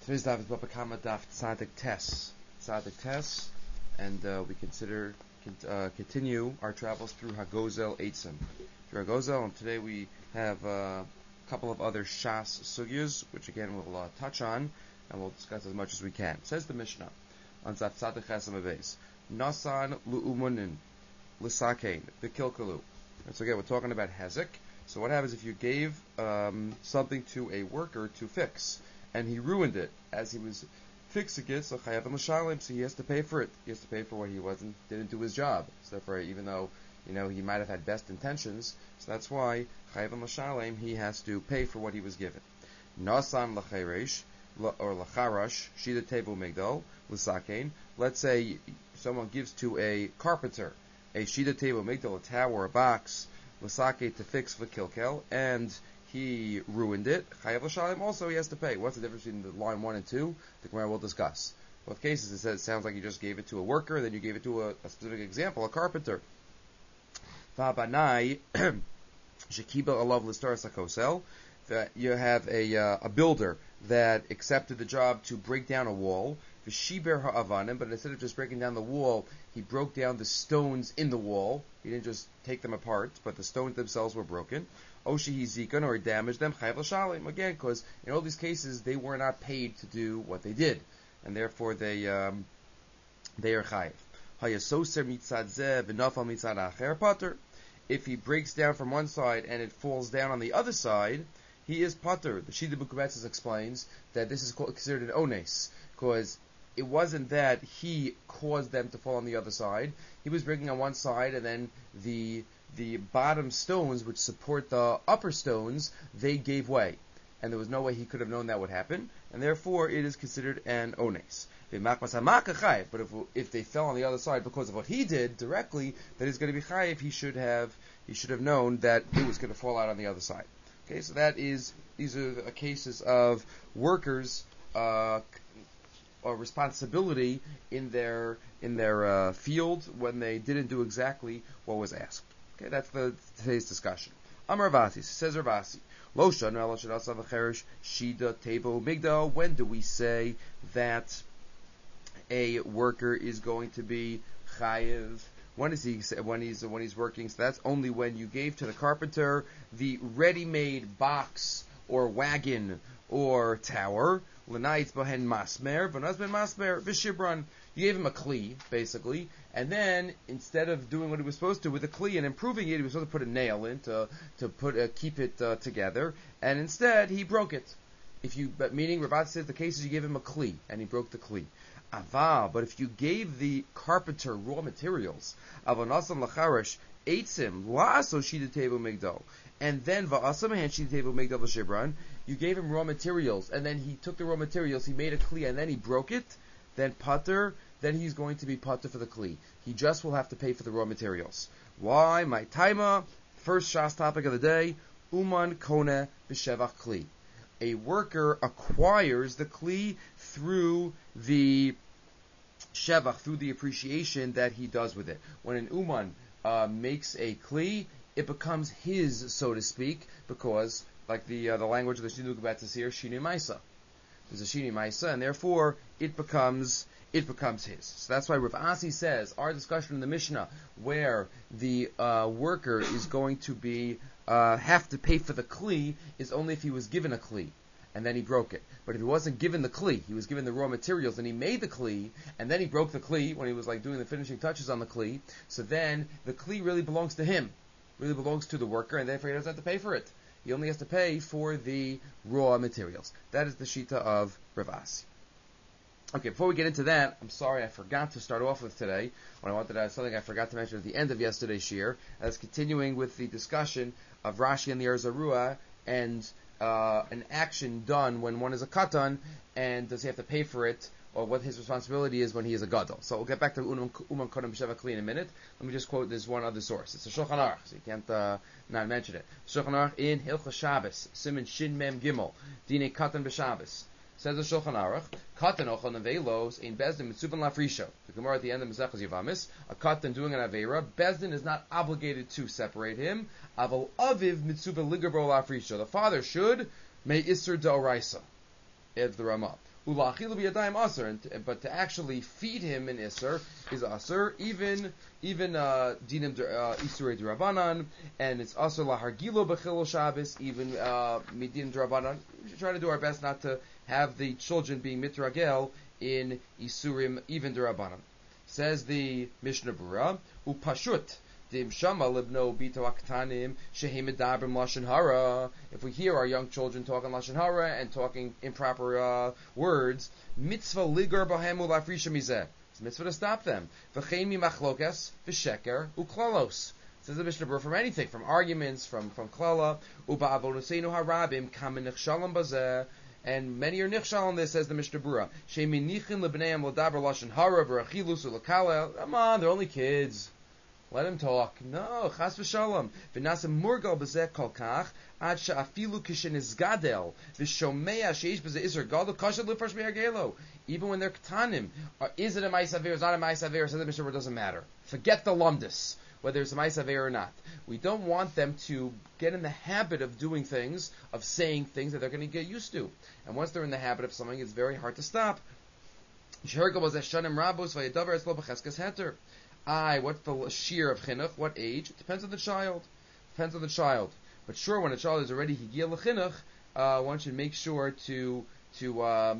Today's daf is Baba Kama daf Tzadik Tes. Tzadik Tes, and we continue our travels through Hagozel Eitzim. Through Hagozel, and today we have a couple of other Shas Sugyas, which again we'll touch on, and we'll discuss as much as we can. Says the Mishnah on Daf Tzadik Chesam Abeis, Nasan Lu'umunin L'Sakein B'Kilkalu. So again, we're talking about Hezek. So what happens if you gave something to a worker to fix, and he ruined it as he was fixing it? So chayav l'shalim, so he has to pay for it. He has to pay for what he didn't do his job. So therefore, even though he might have had best intentions, so that's why chayav l'shalim, he has to pay for what he was given. Nasan l'chayresh or l'charash shida tevu migdal l'sakein. Let's say someone gives to a carpenter a shida tevu migdal, a tower, a box, l'sake, to fix v'kilkel, and he ruined it. Chayav l'shalim, also he has to pay. What's the difference between the line 1 and 2? The Gemara will discuss. Both cases, it sounds like you just gave it to a worker, then you gave it to a specific example, a carpenter. V'abanai shekiba alav l'star sakosel, that you have a builder that accepted the job to break down a wall. V'shiber ha'avanim, but instead of just breaking down the wall, he broke down the stones in the wall. He didn't just take them apart, but the stones themselves were broken. Oshi zikon, or he damaged them, chayav l'shalim, again, because in all these cases they were not paid to do what they did, and therefore they are chayav. Hayasoser mitzad zeh v'nafal mitzad acher pater. If he breaks down from one side and it falls down on the other side, he is pater. The Shida Bukubetzes explains that this is considered an ones, because it wasn't that he caused them to fall on the other side. He was breaking on one side, and then the bottom stones, which support the upper stones, they gave way. And there was no way he could have known that would happen, and therefore it is considered an ones. But if they fell on the other side because of what he did directly, then he's going to be chayiv. He should have known that it was going to fall out on the other side. Okay, so these are the cases of workers' or responsibility in their field when they didn't do exactly what was asked. Okay, that's today's discussion. Amar Ravasi, says Ravasi, Lo shana lo shadasav acherish shida tebo migdal. When do we say that a worker is going to be chayiv? When he's working? So that's only when you gave to the carpenter the ready-made box or wagon or tower. L'nayitz bohen masmer, v'naz ben masmer v'shibran. You gave him a kli, basically, and then instead of doing what he was supposed to with a kli and improving it, he was supposed to put a nail in to keep it together, and instead he broke it. Meaning Rabat says the case is you gave him a kli and he broke the kli. Aval, but if you gave the carpenter raw materials, avanasan lacharash eitzim la'aso shida tevu migdal, and then va'asam han shida tevu migdal v'shibran, you gave him raw materials, and then he took the raw materials, he made a kli, and then he broke it, then pater, then he's going to be pater for the kli. He just will have to pay for the raw materials. Why? My taima, first Shas topic of the day, uman kone b'shevach kli. A worker acquires the kli through the shevach, through the appreciation that he does with it. When an uman makes a kli, it becomes his, so to speak, because like the language of the Shinu Gebetzes here, Shini Maisa. There's a Shini Maisa, and therefore it becomes his. So that's why Rav Asi says our discussion in the Mishnah, where the worker is going to be have to pay for the kli, is only if he was given a kli and then he broke it. But if he wasn't given the kli, he was given the raw materials and he made the kli, and then he broke the kli when he was like doing the finishing touches on the kli. So then the kli really belongs to him, really belongs to the worker, and therefore he doesn't have to pay for it. He only has to pay for the raw materials. That is the shita of Rav Asi. Okay, before we get into that, I'm sorry I forgot to start off with today. Something I forgot to mention at the end of yesterday's shir. That's continuing with the discussion of Rashi and the Arzarua and an action done when one is a katan, and does he have to pay for it, or what his responsibility is when he is a gadol. So we'll get back to Uman Kodem B'Sheva Kli in a minute. Let me just quote this one other source. It's a Shulchan Aruch, so you can't not mention it. Shulchan Aruch in Hilchos Shabbos, Siman Shin Mem Gimel, Dine Katan B'Shabbos. Says the Shulchan Aruch, Katan Ochel Nevelos in Bezdin Mitzuvan Lafrisho. The Gemara at the end of Maseches Yavamis, a katan doing an avera, Bezdin is not obligated to separate him. Aval Aviv Mitzuvan Ligerbo Lafrisho. The father should, May Isser D'Oraisa. Adds the Ramah. Ulachilu b'yadayim aser, but to actually feed him in iser is aser, even dinim isurei d'Rabbanan, and it's aser lahargilo b'chilul Shabbos, even midinim d'Rabbanan. We should try to do our best not to have the children being mitragel in isurim even d'Rabbanan. Says the Mishnah Berurah, upashut. If we hear our young children talking lashon hara and talking improper words, mitzvah ligar b'hem ulafrisha mizeh. It's a mitzvah to stop them. V'chein mi machlokas v'sheker uklalos. Says the Mishnah Berurah, from anything, from arguments, from klala, uba'avonuseinu harabim kamen nichshalim bazeh. And many are nichshal on this, says the Mishnah Berurah. Sheminichin lebneim l'daber lashon hara v'rachilus ulakala. Come on, they're only kids. Let him talk. No, chas v'shalom. V'nasem murgal b'zeh kol kach, ad she'afilu kishenizgadel, v'shomea sheish b'zeh iser gadol, kasher l'farsh me'argelo. Even when they're ketanim, is it a ma'is aver, is not a ma'is aver, says the Mishnah Berurah, doesn't matter. Forget the lumdus, whether it's a ma'is aver or not. We don't want them to get in the habit of doing things, of saying things that they're going to get used to. And once they're in the habit of something, it's very hard to stop. What's the shear of chinuch? What age? It depends on the child. But sure, when a child is already higil l'chinuch, one should make sure to give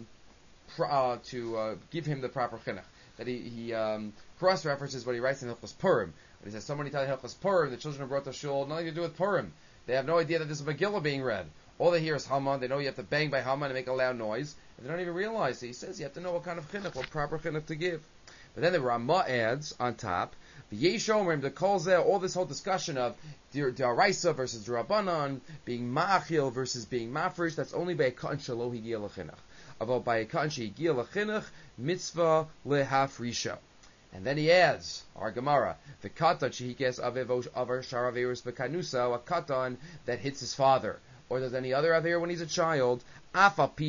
him the proper chinuch. That he cross references what he writes in Hilchos Purim. When he says so many times Hilchos Purim, the children are brought to shul, nothing to do with Purim. They have no idea that there's a Megillah being read. All they hear is Haman. They know you have to bang by Haman and make a loud noise. And they don't even realize. He says you have to know what kind of chinuch, what proper chinuch to give. But then the Ramah adds on top, all this whole discussion of D'Oraisa versus D'Rabbanan, being Ma'achil versus being Mafresh, that's only by a Katan Shelo Higiyah L'Chinuch. About by a Katan Shehigiyah L'Chinuch, Mitzvah Lehafrisha. And then he adds, our Gemara, the Katan Shehikes Avev Avar Sharaveris B'Kanusa, a Katan that hits his father, or does any other Aver when he's a child, even though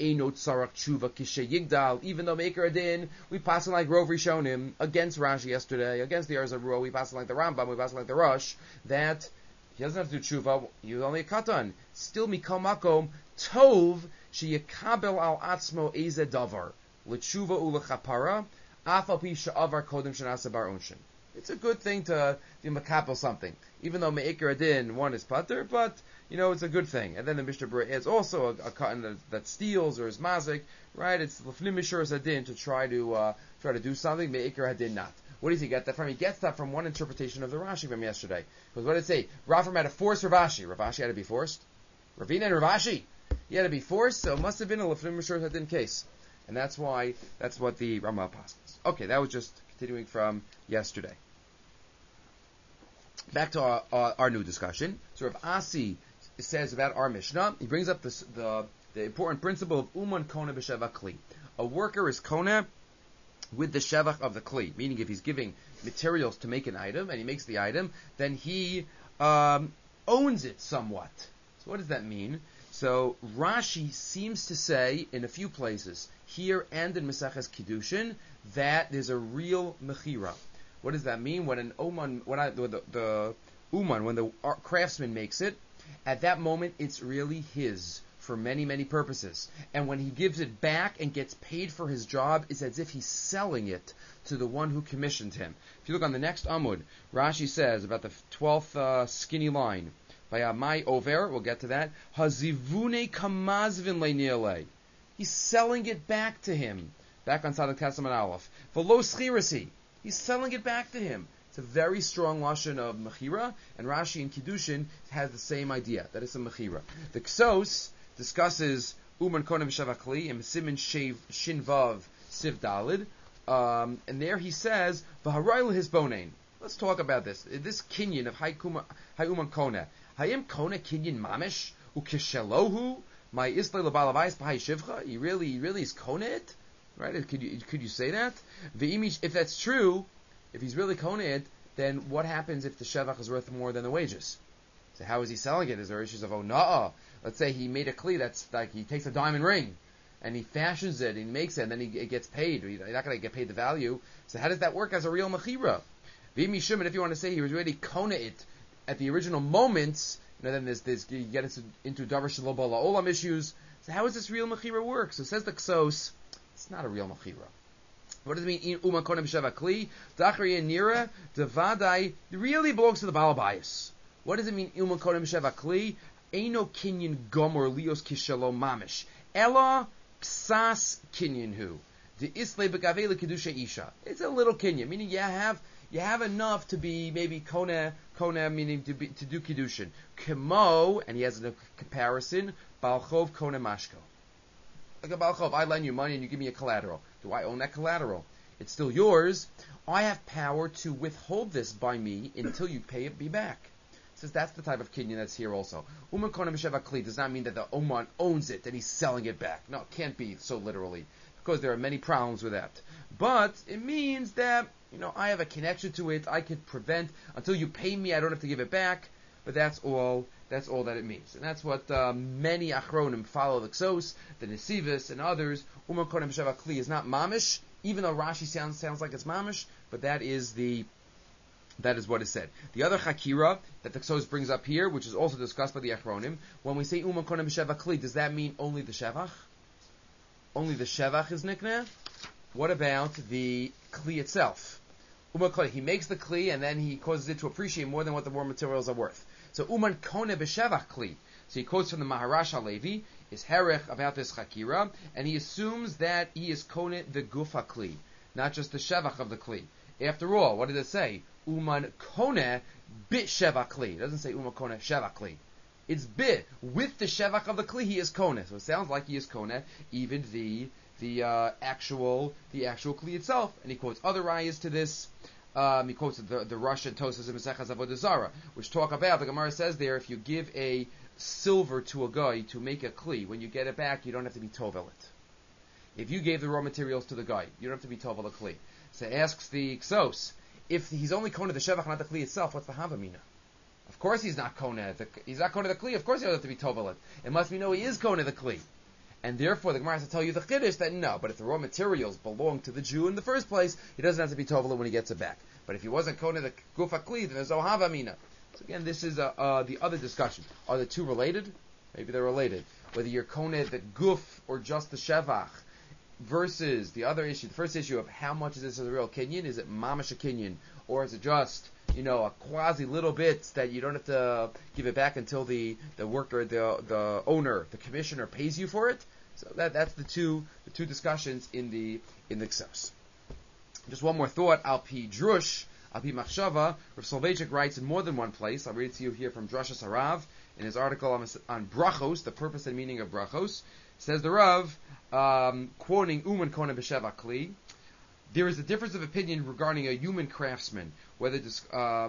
Meikar Adin, we pass like Rov Rishonim against Rashi yesterday, against the Arzah Ruah, we pass like the Rambam, we pass like the Rosh, that he doesn't have to do tshuva, he's only a katan. Still mikal makom, tov, sheyakabel al atzmo eze davar, l'tshuva u'lechapara, afal pi she'avar kodem shenasa bar onshin. It's a good thing to be makapel something, even though Meikar Adin, one is pater, but it's a good thing. And then the Mishnah Berurah adds also a cotton that steals or is mazik, right? It's l'fnim mishur adin to try to do something. Meikar Adin not. What does he get that from? He gets that from one interpretation of the Rashi from yesterday. Because what did it say? Rafram had to force Ravashi. Ravashi had to be forced. Ravina and Ravashi, he had to be forced. So it must have been a l'fnim mishur adin case, and that's what the Ramah passes. Okay, that was just continuing from yesterday. Back to our new discussion. So Rav Asi says about our Mishnah, he brings up the important principle of Uman Kona b'Shevach Kli. A worker is Kona with the Shevach of the Kli, meaning if he's giving materials to make an item, and he makes the item, then he owns it somewhat. So what does that mean? So Rashi seems to say in a few places, here and in Maseches Kiddushin, that there's a real mechira. What does that mean? When when the craftsman makes it, at that moment it's really his for many, many purposes. And when he gives it back and gets paid for his job, it's as if he's selling it to the one who commissioned him. If you look on the next Amud, Rashi says about the 12th skinny line, by Amai Over, we'll get to that, Hazivune kamazvin le'niele. He's selling it back to him. Back on Sadak Tesam and Aleph. V'lo schirasi. He's selling it back to him. It's a very strong lashon of mechira, and Rashi in Kiddushin has the same idea, that it's a mechira. The Ksos discusses Uman Konim Shavakli and Simin Shin Vav Siv Dalid, and there he says V'harayl Hisbonein. Let's talk about this. This kinyan of Hayuman Kona. Hayim Kona kinyan mamish ukishelohu my islay lebalavais b'hay shivcha. He really is Kona it. Right? Could you say that? If that's true, if he's really Kona it, then what happens if the shevach is worth more than the wages? So how is he selling it? Is there issues of ona'ah? Let's say he made a kli that's like he takes a diamond ring and he fashions it and he makes it and then it gets paid. He's not going to get paid the value. So how does that work as a real mechira? V'imishum, if you want to say he was really Kona it at the original moments, then there's you get into davar shelo bala olam issues. So how is this real mechira work? So says the Ksos, it's not a real mechira. What does it mean? Uman konem b'sheva kli, dachri nira, devadai, it really belongs to the balabayas. What does it mean? Uman konem b'sheva kli, eino kinyan gomor lios kishalom mamish, ela ksas kinyan hu, the isle begavele kedusha isha. It's a little kinyan, meaning you have enough to be maybe kona meaning to do kiddushin. Kemo, and he has a comparison, balchov kona mashko. Like a balchov, I lend you money and you give me a collateral. Do I own that collateral? It's still yours. I have power to withhold this by me until you pay it me back. It says that's the type of kinyan that's here also. Uman kona b'sheva kli does not mean that the Oman owns it and he's selling it back. No, it can't be so literally, because there are many problems with that. But it means that, I have a connection to it. I could prevent until you pay me. I don't have to give it back. But that's all that it means, and that's what many achronim follow the Ksos, the Nesivis, and others. Uman konem b'sheva kli is not mamish, even though Rashi sounds like it's mamish. But that is what is said. The other chakira that the Ksos brings up here, which is also discussed by the achronim, when we say uman konem b'sheva kli, does that mean only the shevach? Only the shevach is nikneh? What about the kli itself? He makes the kli and then he causes it to appreciate more than what the raw materials are worth. So uman kone b'shevach kli. So he quotes from the Maharash Halevi, is herech about this chakira, and he assumes that he is kone the gufa kli, not just the shevach of the kli. After all, what did it say? Uman kone bit shevach kli. It doesn't say uman kone shevach kli. It's bit with the shevach of the kli. He is kone. So it sounds like he is kone even the actual kli itself. And he quotes other rayas to this. He quotes the Russian Tosas and Mesechas Avodah Zarah, which talk about, the Gemara says there, if you give a silver to a guy to make a kli, when you get it back, you don't have to be tovel it. If you gave the raw materials to the guy, you don't have to be tovel a kli. So asks the Ksos, if he's only kona the shevach, not the kli itself, what's the havamina? Of course he's not kona. He's not kona the kli. Of course he doesn't have to be tovel it. It must be he is kona the kli. And therefore, the Gemara has to tell you the chiddush that no, but if the raw materials belong to the Jew in the first place, he doesn't have to be tovel when he gets it back. But if he wasn't kona the gufa kli, then there's no havamina. So again, this is the other discussion. Are the two related? Maybe they're related. Whether you're kona the guf or just the shevach, versus the other issue, the first issue of how much is this a real kinyan? Is it mamash a kinyan, or is it just a quasi little bit that you don't have to give it back until the worker, the owner, the commissioner pays you for it? So that's the two discussions in the Ksos. Just one more thought. Al pi drush, al pi machshava, Rav Soloveitchik writes in more than one place. I'll read it to you here from Drashas Harav in his article on brachos, the purpose and meaning of brachos. Says the Rav, quoting Uman Kona B'Sheva Kli, there is a difference of opinion regarding a human craftsman, whether that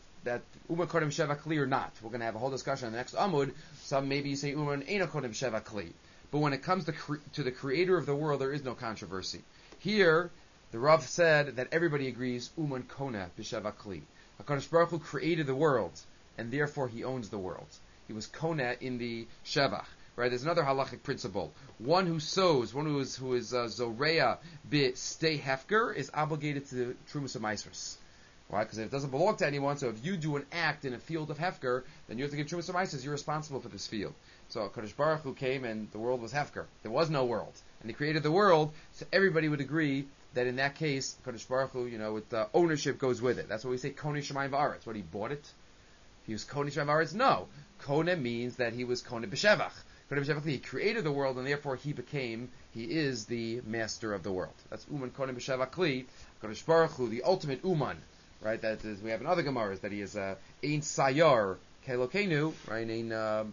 Uman Kona B'Sheva Kli or not. We're going to have a whole discussion on the next Amud. Some maybe say Uman Eino Kona B'Sheva Kli. But when it comes to the creator of the world, there is no controversy. Here, the Rav said that everybody agrees Uman Kona B'Sheva Kli. HaKadosh Baruch Hu created the world, and therefore he owns the world. He was Kona in the Shevach. Right? There's another halachic principle. One who sows, one who is zoreya b'stei hefker is obligated to the trumas of maasros. Why? Because it doesn't belong to anyone. So if you do an act in a field of hefker, then you have to give trumas of maasros. You're responsible for this field. So Kadosh Baruch Hu came and the world was hefker. There was no world, and he created the world. So everybody would agree that in that case, Kadosh Baruch Hu, with the ownership goes with it. That's what we say Konei Shemayim Va'aretz. What, he bought it? He was Konei Shemayim Va'aretz? No. Kone means that he was Konei B'Shevach. He created the world, and therefore he is the master of the world. That's Uman Konem B'Sheva Kli, Kadosh Baruch Hu, the ultimate Uman, right? That is, we have in other Gemaras that he is Ein Sayar Kelokenu, right? Ein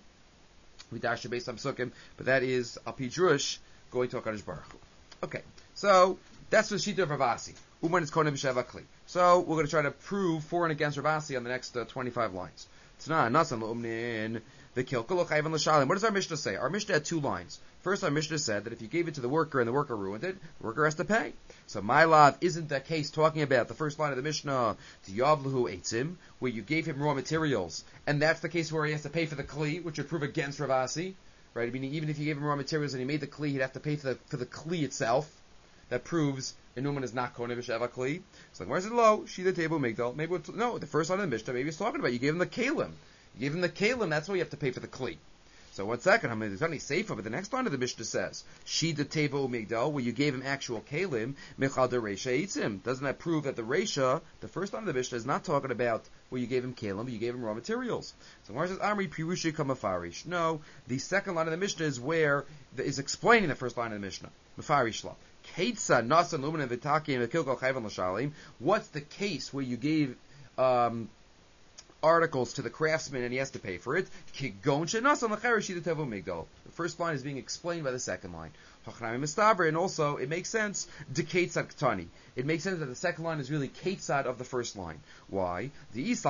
Vidarsha based on Psukim, but that is Alpi Drush going to Kadosh Baruch Hu. Okay, so that's the Shita of Ravasi. Uman is Konem B'Sheva Kli. So we're going to try to prove for and against Ravasi on the next 25 lines. Tzna Nasan L'Umnin. What does our Mishnah say? Our Mishnah had two lines. First, our Mishnah said that if you gave it to the worker and the worker ruined it, the worker has to pay. So my love isn't that case talking about the first line of the Mishnah, Tiyavlahu Eitzim, where you gave him raw materials, and that's the case where he has to pay for the Kli, which would prove against Ravasi, right? Meaning even if you gave him raw materials and he made the Kli, he'd have to pay for the Kli itself. That proves Enuman is not Konei B'Sheva Kli. So where's it low? Shida Table Migdal. Maybe no, the first line of the Mishnah, maybe it's talking about you gave him the Kalim. You gave him the kalim, that's why you have to pay for the kli. So 1 second, there's only safer, but the next line of the Mishnah says, Shida Teva Umigdal, where you gave him actual Kalim, Michal de Reisha Eitzim. Doesn't that prove that the Reisha, the first line of the Mishnah, is not talking about where you gave him Kalim, but you gave him raw materials? So Gemara says, Amri Pirushi Kamafarish. No, the second line of the Mishnah is where, is explaining the first line of the Mishnah. Mafarish La. Keitza Nasan Lumen Vitaki and Kilkal Chayvan Lashalim. What's the case where you gave, articles to the craftsman and he has to pay for it? The first line is being explained by the second line. And also, it makes sense, it makes sense that the second line is really Ketzad of the first line. Why? Because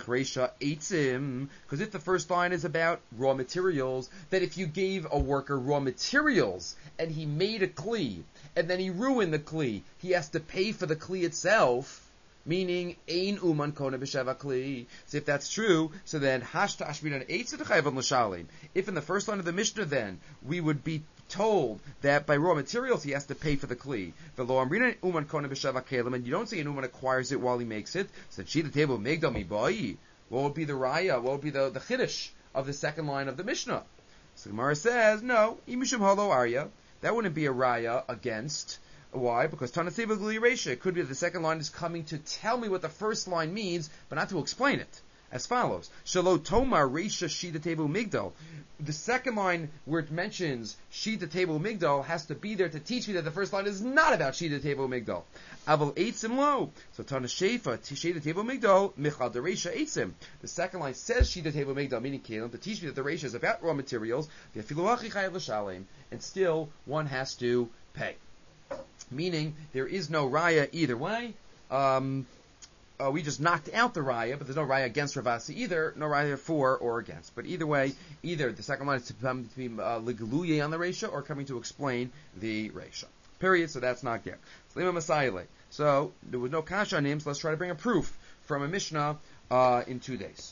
if the first line is about raw materials, that if you gave a worker raw materials and he made a Kli, and then he ruined the Kli, he has to pay for the Kli itself, meaning ein uman kona b'sheva kli. So if that's true, so then hashta ashminan eitz d'chayvan l'shalim. If in the first line of the Mishnah, then we would be told that by raw materials he has to pay for the kli. V'lo amrinan uman kona b'sheva kelim, and you don't say an uman acquires it while he makes it. So she the table migdal mibai. What would be the raya? What would be the chiddush of the second line of the Mishnah? So Gemara says no. Imishum halo arya. That wouldn't be a raya against. Why? Because Tanaseva Gli Reisha, it could be that the second line is coming to tell me what the first line means, but not to explain it. As follows: Shalo Tomar Reisha Shida Tebu Migdal. The second line where it mentions Shida Tebu Migdal has to be there to teach me that the first line is not about Shida Tebu Migdal. Aval Eitzim Lo. So Tana Shefa Shida Tebu Migdal Michal de Reisha Eitzim. The second line says Shida Tebu Migdal, meaning Kalim, to teach me that the Reisha is about raw materials. And still one has to pay. Meaning, there is no raya either way. We just knocked out the raya, but there's no raya against Ravasi either, no raya for or against. But either way, either the second line is to be ligaluye on the Reisha or coming to explain the Reisha. Period, so that's not there. So, there was no kasha on him, so let's try to bring a proof from a Mishnah in 2 days.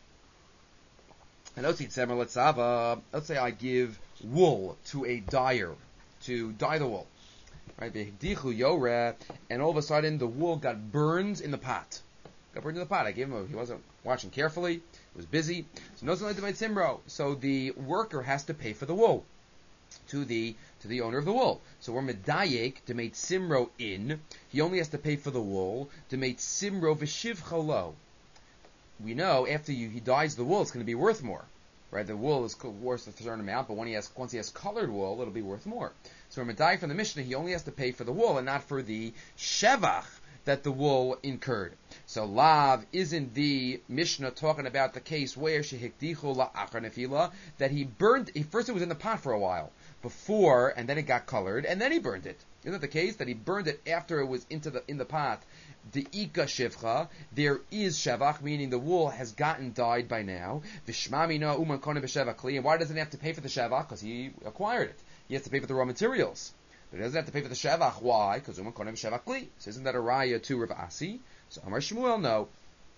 And let's say I give wool to a dyer to dye the wool. Right, and all of a sudden the wool got burned in the pot. I gave him he wasn't watching carefully, he was busy. So the worker has to pay for the wool to the owner of the wool. So we're medayek to make simro in. He only has to pay for the wool to make simro v'shiv chalo. We know after he dyes the wool, it's going to be worth more. Right, the wool is worth a certain amount, but once he has colored wool, it'll be worth more. So from a dye from the Mishnah, he only has to pay for the wool and not for the shevach that the wool incurred. So lav isn't the Mishnah talking about the case where shehikdichu la'achar nefila, that he burned. First it was in the pot for a while before, and then it got colored, and then he burned it. Isn't that the case that he burned it after it was in the pot? The ika shivcha, there is shevach, meaning the wool has gotten dyed by now. V'shmamina uman kone b'shevach kli, and why doesn't he have to pay for the shevach? Because he acquired it. He has to pay for the raw materials. But he doesn't have to pay for the shevach. Why? Because uman kone b'shevach kli. So isn't that a raya to Rav Asi? So Amar Shmuel, no.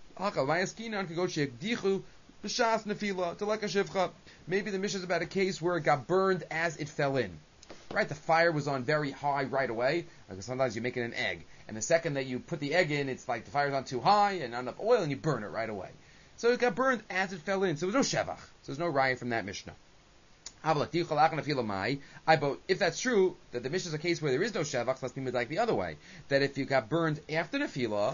Maybe the Mishnah is about a case where it got burned as it fell in. Right, the fire was on very high right away. Because sometimes you make it an egg, and the second that you put the egg in, it's like the fire's on too high and not enough oil, and you burn it right away. So it got burned as it fell in. So there was no shevach. So there's no raya from that Mishnah. But if that's true, that the Mishnah is a case where there is no shevach, let's be like the other way. That if you got burned after nefila,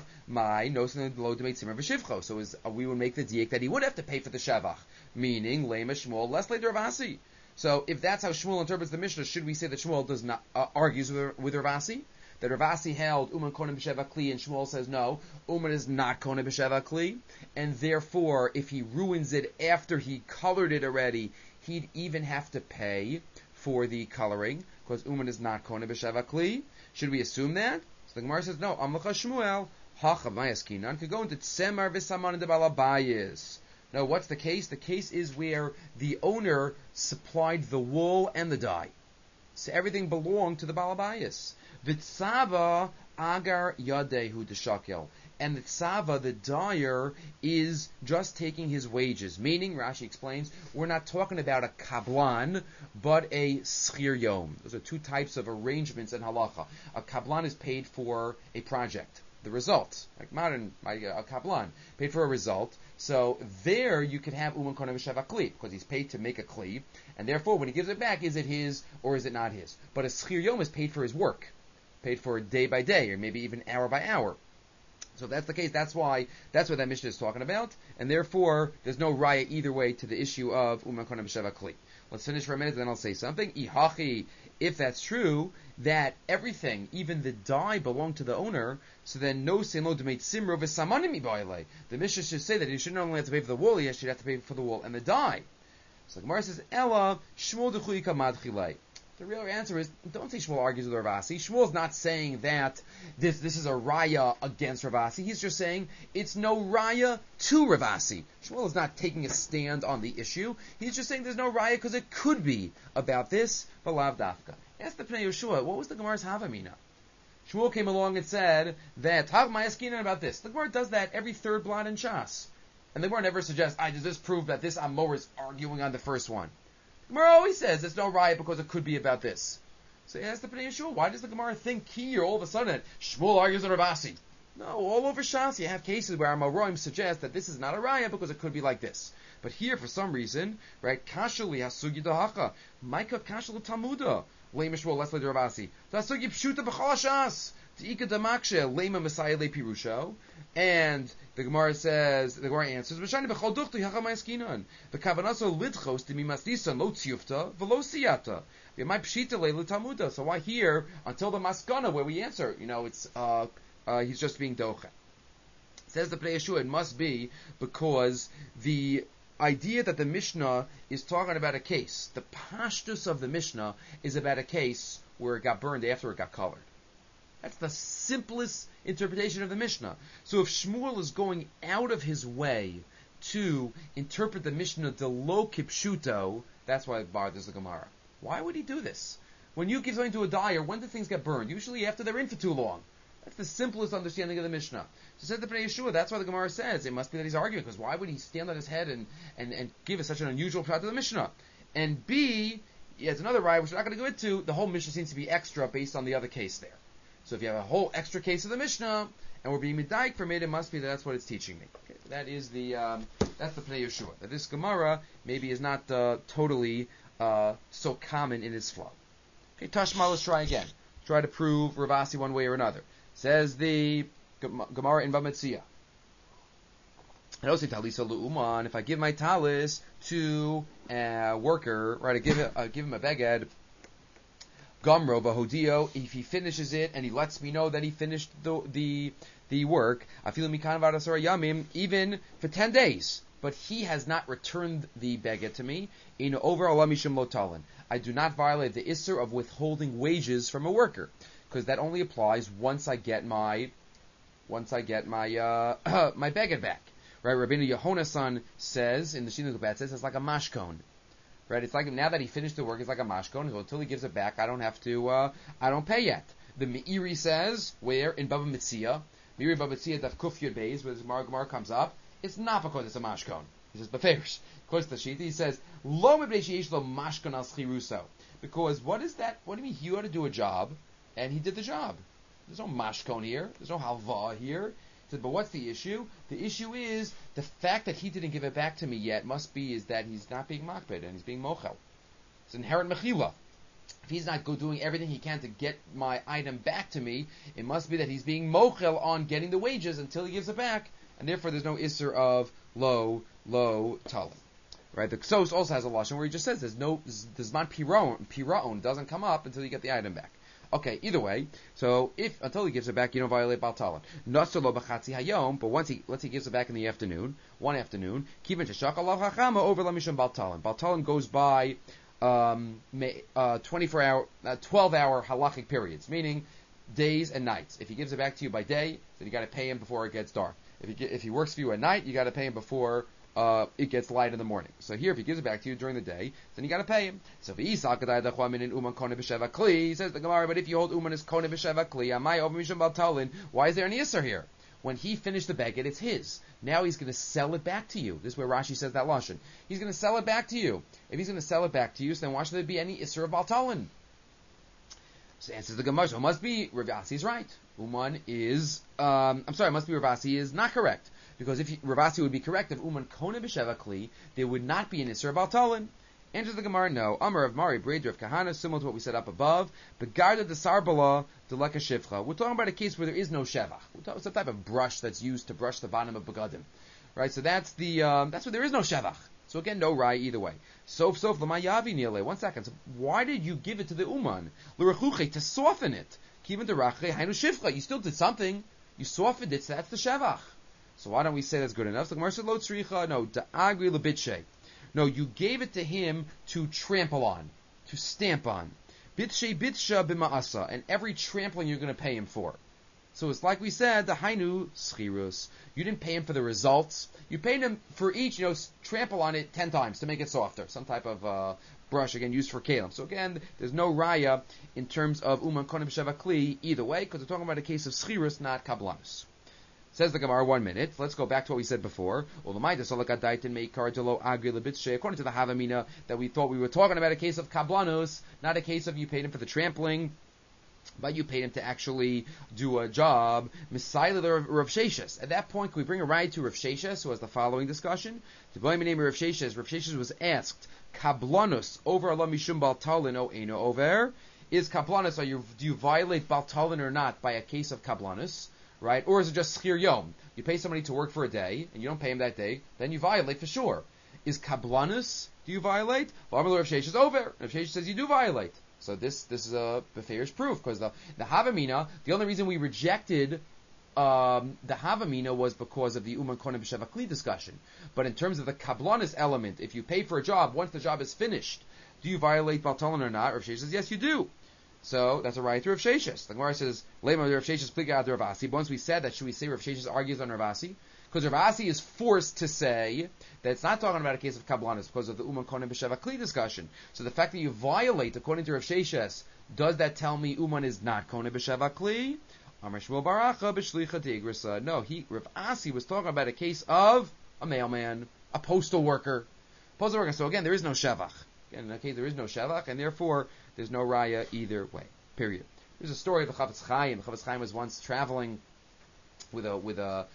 so we would make the diak that he would have to pay for the shevach, meaning lema Shmuel less later Ravasi. So if that's how Shmuel interprets the Mishnah, should we say that Shmuel does not argues with Ravasi? That Ravasi held Uman Kona B'Sheva Kli, and Shmuel says no, Uman is not Kona B'Sheva Kli, and therefore if he ruins it after he colored it already, he'd even have to pay for the coloring, because Uman is not Kona B'Sheva Kli. Should we assume that? So the Gemara says no, Amlacha Shmuel, Hachav Mayaskinan, could go into Tsemar V'Saman and the Balabayis. No, what's the case? The case is where the owner supplied the wool and the dye. So everything belonged to the Balabayas. V'tzava agar yadehu d'shakel. And the tzava, the dyer, is just taking his wages. Meaning, Rashi explains, we're not talking about a kablan, but a schir yom. Those are two types of arrangements in halacha. A kablan is paid for a project. the result. Like modern Kaplan paid for a result. So there you could have Uman Konem B'Sheva Kli, because he's paid to make a Kli, and therefore when he gives it back, is it his or is it not his? But a Schir Yom is paid for his work, paid for day by day, or maybe even hour by hour. So if that's the case, that's what that Mishnah is talking about, and therefore there's no raya either way to the issue of Uman Konem B'Sheva Kli. Let's finish for a minute, then I'll say something. Ihachi, if that's true, that everything, even the dye, belonged to the owner, so then no seno demate simro v'samanim ibayle. The Mishnah should say that he should not only have to pay for the wool, he should have to pay for the wool and the dye. So the Gemara says, Ella Shmuel d'chui kamad chilei. The real answer is, don't say Shmuel argues with Ravasi. Shmuel's not saying that this is a raya against Ravasi. He's just saying it's no raya to Ravasi. Shmuel is not taking a stand on the issue. He's just saying there's no raya because it could be about this, but lav dafka. Ask the Pnei Yeshua, what was the Gemara's Havamina? Shmuel came along and said that Hav Mayaskinan about this. The Gemara does that every third blot in Shas. And the Gemara never suggests, does this prove that this Amor is arguing on the first one? The Gemara always says there's no riot because it could be about this. So ask the Pnei Yeshua, why does the Gemara think here all of a sudden Shmuel argues on Ravasi? No, all over Shas you have cases where Amoraim suggest that this is not a riot because it could be like this. But here, for some reason, right, Kashali Hasugi Dahacha, Maika Kashal Talmuda, Lema Shmuel Leslie Ravasi, Hasugi Pshuta B'chal Shas, Tika Damakshe, Lema Messiah Le Pirusho, and the Gemara answers, V'shani B'chal Duchti Hacha Mayaskinan, V'kavanaso Lidchos Dimi Masdisan Lo Tziyufta V'lo Siyata, V'mai Pshita Le Talmuda. So why here until the Maskana where we answer, it's he's just being docha. Says the Pnei Yeshua, it must be because the idea that the Mishnah is talking about a case, the pashtus of the Mishnah is about a case where it got burned after it got colored. That's the simplest interpretation of the Mishnah. So if Shmuel is going out of his way to interpret the Mishnah de lo kipshuto, that's why it bothers the Gemara. Why would he do this? When you give something to a dyer, when do things get burned? Usually after they're in for too long. That's the simplest understanding of the Mishnah. So said the Pnei Yeshua, that's why the Gemara says it must be that he's arguing, because why would he stand on his head and give us such an unusual shot to the Mishnah? And B, as another raya, which we're not going to go into, the whole Mishnah seems to be extra based on the other case there. So if you have a whole extra case of the Mishnah, and we're being medayik from it must be that that's what it's teaching me. Okay, so that is that's the Pnei Yeshua. That this Gemara maybe is not totally so common in its flow. Okay, Tashma, let's try again. Try to prove Ravasi one way or another. Says the Gemara in Bamitzia. I don't say talisa lu'uman. If I give my talis to a worker, right, I give him a beged, Gamro Bahodio, if he finishes it and he lets me know that he finished the work, I feel mikan v'adasara yamim, even for 10 days, but he has not returned the beged to me, in over alamishim lotalin. I do not violate the isser of withholding wages from a worker, because that only applies once I get my my beged back. Right, Rabbeinu Yehonasan says in the Shinu Kubat says it's like a mashkon. Right, it's like now that he finished the work, it's like a mashkon. So until he gives it back, I don't have to. I don't pay yet. The Meiri says where in Baba Mitzia, Meiri Baba Mitzia Daf Kuf Yud Beis, where the Gemara comes up, it's not because it's a mashkon. He says beferish. Of the Shita, he says lo mebnei lo mashkon al schiruso. Because what is that? What do you mean? He ought to do a job, and he did the job. There's no mashkon here. There's no halva here. He said, but what's the issue? The issue is the fact that he didn't give it back to me yet must be is that he's not being makbid and he's being mochel. It's inherent mechila. If he's not doing everything he can to get my item back to me, it must be that he's being mochel on getting the wages until he gives it back, and therefore there's no isser of lo talim. Right? The Ksos also has a lashon where he just says there's man piraon doesn't come up until you get the item back. Okay, either way, so if until he gives it back, you don't violate Bal Talan. Nasser lo b'chatzi hayom, but once he gives it back in the afternoon, one afternoon, kivin teshak alav hachama over lamisham Bal Talan. Bal Talan goes by 12-hour halachic periods, meaning days and nights. If he gives it back to you by day, then you got to pay him before it gets dark. If he works for you at night, you got to pay him before it gets light in the morning. So here, if he gives it back to you during the day, then you got to pay him. So he says the Gemara, but if you hold uman as kone b'sheva kli, why is there an isser here? When he finished the beged, it's his. Now he's going to sell it back to you. This is where Rashi says that lashon. He's going to sell it back to you. If he's going to sell it back to you, so then why should there be any isser of baltalin? So answers the Gemara. So it must be Rav Asi is right. Uman is, it must be Rav Asi is not correct. Because if Rav Asi would be correct, if Uman Kona B'Sheva Kli, there would not be an Isser Baltalin. Answers the Gemara, no. Amar of Mari, Breder of Kahana, similar to what we said up above. Begarda de Sarbala, de Leka Shivcha. We're talking about a case where there is no Shevach. We're talking about some type of brush that's used to brush the bottom of Begadim. Right, so that's where there is no Shevach. So again, no Rai either way. Sof Lamayavi Nile. 1 second. So why did you give it to the Uman? L'rechuche, to soften it. Kivin derache, hainu shivcha. You still did something. You softened it, so that's the Shevach. So why don't we say that's good enough? So Gemara said, Lo tzricha, no, da'agri lebitshe. No, you gave it to him to trample on, to stamp on. Bitshe bitsha b'ma'asa, and every trampling you're going to pay him for. So it's like we said, the hainu schirus. You didn't pay him for the results. You paid him for each, trample on it 10 times to make it softer. Some type of brush, again, used for kalim. So again, there's no raya in terms of uman konim sheva kli either way, because we're talking about a case of schirus, not kablanus. Says the Gemara, 1 minute. Let's go back to what we said before. According to the Havamina, that we thought we were talking about a case of kablanus, not a case of you paid him for the trampling, but you paid him to actually do a job. Misaila the Rav Sheshes. At that point, can we bring a ride to Rav Sheshes, who has the following discussion? The boy name of Rav Sheshes was asked, kablanus over Allah mishum baltalin o eno over. Is kablanus, do you violate baltalin or not by a case of kablanus? Right? Or is it just schir yom? You pay somebody to work for a day, and you don't pay him that day, then you violate for sure. Is kablanus, do you violate? Rav Sheshes over. Rav Sheshes says you do violate. So this is a beferish proof, because the Havamina, the only reason we rejected the Havamina was because of the Uman Konim B'Sheva Kli discussion. But in terms of the kablanus element, if you pay for a job, once the job is finished, do you violate Baltalin or not? Rav Sheshes says, yes, you do. So that's a right to Rav Sheshes. The Gemara says, Lema Rav Sheshes pliga ad Rav Asi. Once we said that, should we say Rav Sheshes argues on Rav Asi? Because Rav Asi is forced to say that it's not talking about a case of kablanus because of the Uman Konim B'Sheva Kli discussion. So the fact that you violate, according to Rav Sheshes, does that tell me Uman is not Konim B'Sheva Kli? Amar Shmuel Baracha b'shlicha digrasa. No, Rav Asi was talking about a case of a mailman, a postal worker. So again, there is no shevach. Again, in that case, there is no shevach, and therefore there's no raya either way. Period. There's a story of the Chavetz Chaim. The Chavetz Chaim was once traveling with another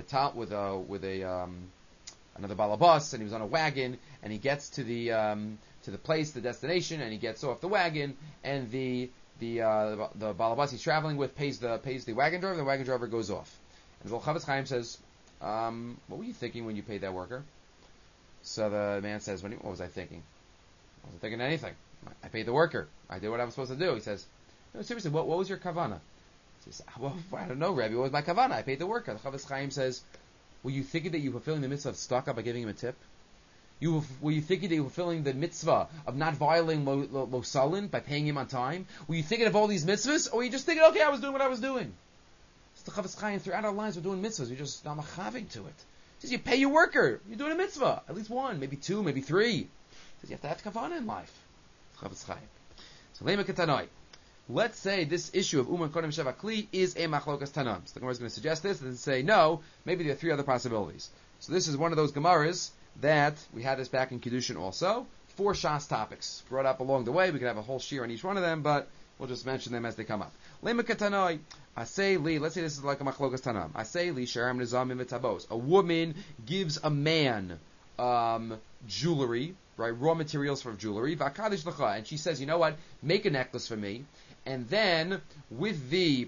balabas, and he was on a wagon, and he gets to the place, the destination, and he gets off the wagon, and the balabas he's traveling with pays the wagon driver. The wagon driver goes off, and the Chavetz Chaim says, "What were you thinking when you paid that worker?" So the man says, "What was I thinking? I wasn't thinking anything. I paid the worker. I did what I was supposed to do." He says, "No, seriously, what was your kavana?" He says, "Well, I don't know, Rabbi. What was my kavana? I paid the worker." The Chavetz Chaim says, "Were you thinking that you were fulfilling the mitzvah of tzedakah by giving him a tip? Were you thinking that you were fulfilling the mitzvah of not violating Mosalin by paying him on time? Were you thinking of all these mitzvahs? Or were you just thinking, okay, I was doing what I was doing?" So the Chavetz Chaim, throughout our lives, we're doing mitzvahs. We're just not machaving to it. He says, you pay your worker. You're doing a mitzvah. At least one, maybe two, maybe three. He says, you have to have kavanah in life. Chavetz Chaim. So, Lema Ketanoi. Let's say this issue of Uman Kodim Sheva Kli is a machlokas tanam. So the Gemara is going to suggest this and say, no, maybe there are 3 other possibilities. So this is one of those Gemaras that we had this back in Kiddushin also. 4 Shas topics brought up along the way. We could have a whole shir on each one of them, but we'll just mention them as they come up. Lema Ketanoi. Asay li, let's say this is like a machlokas tanam. Asay li sharam nizamim v'tabos. A woman gives a man jewelry, right, raw materials for jewelry, v'akadish l'cha, and she says, you know what, make a necklace for me, and then with the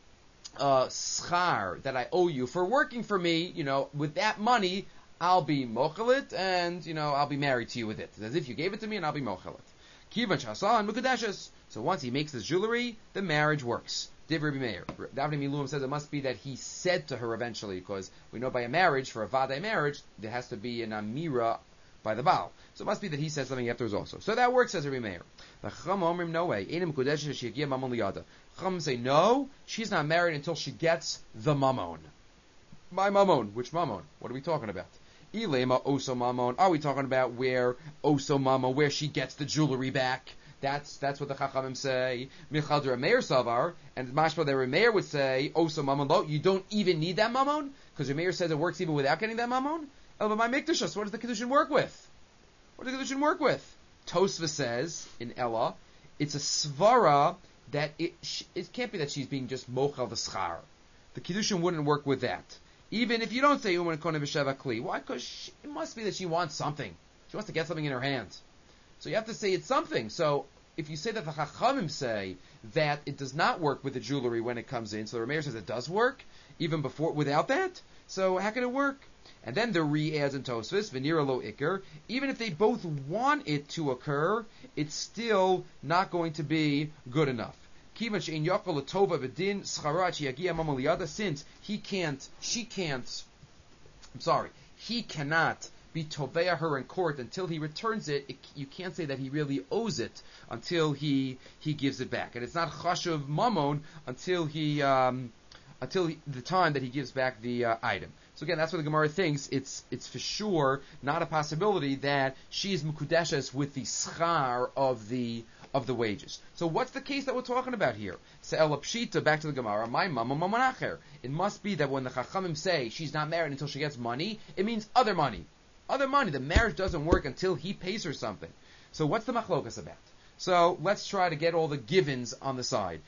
schar that I owe you for working for me, with that money, I'll be mochelit, and, I'll be married to you with it. It's as if you gave it to me, and I'll be mochelit. Kivan shasan mukadeshes. So once he makes this jewelry, the marriage works. Div Rabbi Meir. Davnei Miluim says it must be that he said to her eventually, because we know by a marriage, for a vadai marriage, there has to be an amira by the Baal. So it must be that he said something afterwards also. So that works, says Rabbi Meir. The Chacham omrim, no way. Chacham say, no, she's not married until she gets the mamon. My mamon. Which mamon? What are we talking about? Ilema oso mamon. Are we talking about where oso mamon, where she gets the jewelry back? That's what the Chachamim say. Michal de Meir Savar, and mashma that Meir would say, oso mamon lo, you don't even need that mamon? Because Meir says it works even without getting that mamon? Oh, but my mikdashus, what does the Kiddushin work with? What does the Kiddushin work with? Tosva says, in Ella, it's a svara that it can't be that she's being just mochel the schar. The kiddushin wouldn't work with that. Even if you don't say uman kona b'sheva kli. Why? Because it must be that she wants something. She wants to get something in her hands. So you have to say it's something. So if you say that the Chachamim say that it does not work with the jewelry when it comes in, so the Rameir says it does work, even before, without that, so how can it work? And then the Re adds in Tosfos, Venira lo Iker, even if they both want it to occur, it's still not going to be good enough. Since he cannot be toveya her in court until he returns it, you can't say that he really owes it until he gives it back. And it's not chashuv mamon until the time that he gives back the item. So again, that's what the Gemara thinks. It's for sure not a possibility that she is mukudeshes with the schar of the wages. So what's the case that we're talking about here? Se'el pshita, back to the Gemara, my mama mamanacher. It must be that when the Chachamim say she's not married until she gets money, it means other money. Other money. The marriage doesn't work until he pays her something. So what's the machlokas about? So let's try to get all the givens on the side.